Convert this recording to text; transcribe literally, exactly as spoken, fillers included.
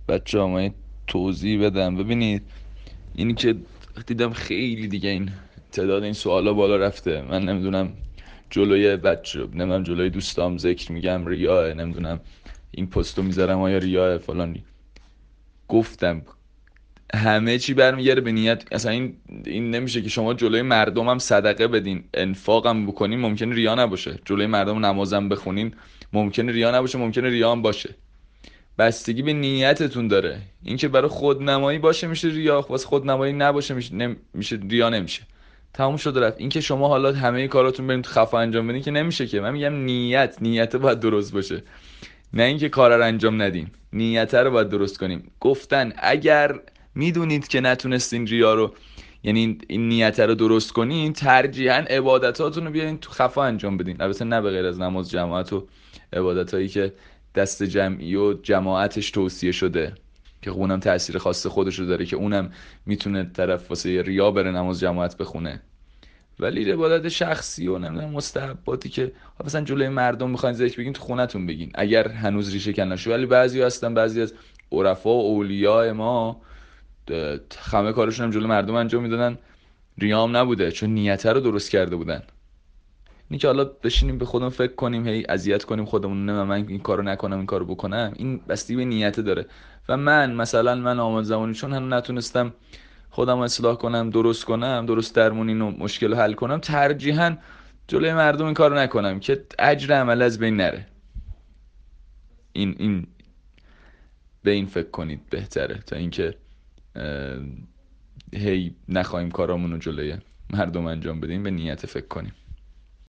بچه ها من توضیح بدم. ببینید اینی که دیدم خیلی دیگه این تعداد این سوالا بالا رفته، من نمیدونم جلوی بچه نمیدونم جلوی دوستام ذکر میگم ریاه، نمیدونم این پستو میذارم آیا ریاه فلان. گفتم همه چی برمیگره به نیت. اصلا این این نمیشه که شما جلوی مردم هم صدقه بدین، انفاقم بکنین، ممکنه ریا نباشه. جلوی مردم نمازم بخونین، ممکنه ریا نباشه، ممکنه ریا هم باشه. بستگی به نیتتون داره. اینکه برای خودنمایی باشه میشه ریا، واسه خودنمایی نباشه میشه نم... میشه ریا، نمیشه. تموم شد و رفت. اینکه شما حالا همه کاراتون بریم تو خفا انجام بدین که نمیشه. که من میگم نیت نیت باید درست باشه، نه اینکه کارا رو انجام ندیم. نیت رو باید درست کنیم. گفتن اگر میدونید که نتونستین ریا رو، یعنی این این نیت رو درست کنین، ترجیحاً عبادتاتون رو بیارین تو خفا انجام بدین. البته نه به غیر از نماز جماعت و عبادتایی که دست جمعی و جماعتش توصیه شده، که خب اونم تاثیر خاص خودش رو داره، که اونم میتونه طرف واسه ریا بره نماز جماعت بخونه. ولی عبادت شخصی و نمیدونم مستحباتی که مثلا جلوی مردم میخواین ذکر بگین، تو خونتون بگین اگر هنوز ریشه کن نشه. ولی بعضی هستن، بعضی از عرفا و اولیاء ما همه کارشون هم جلوی مردم انجام میدادن، ریام نبوده چون نیت رو درست کرده بودن. اینی که حالا بشینیم به خودمون فکر کنیم، هی اذیت کنیم خودمون، نه من این کارو نکنم این کارو بکنم، این بستگی به نیت داره. و من مثلا من آماد زمانی چون هم نتونستم خودم رو اصلاح کنم، درست کنم، درست درمون اینو مشکل رو حل کنم، ترجیحاً جلوی مردم این کارو نکنم که اجر عمل از بین نره. این این به این فکر کنید بهتره تا اینکه اه، هی نخواهیم کارامون رو جلوی مردم انجام بدیم. به نیت فکر کنیم.